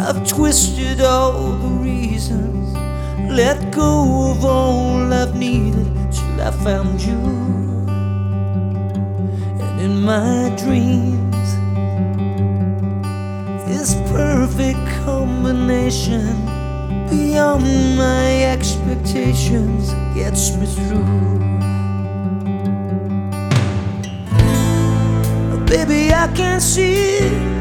I've twisted all the reasons, let go of all I've needed till I found you. And in my dreams, this perfect combination, beyond my expectations, gets me through. Baby, I can see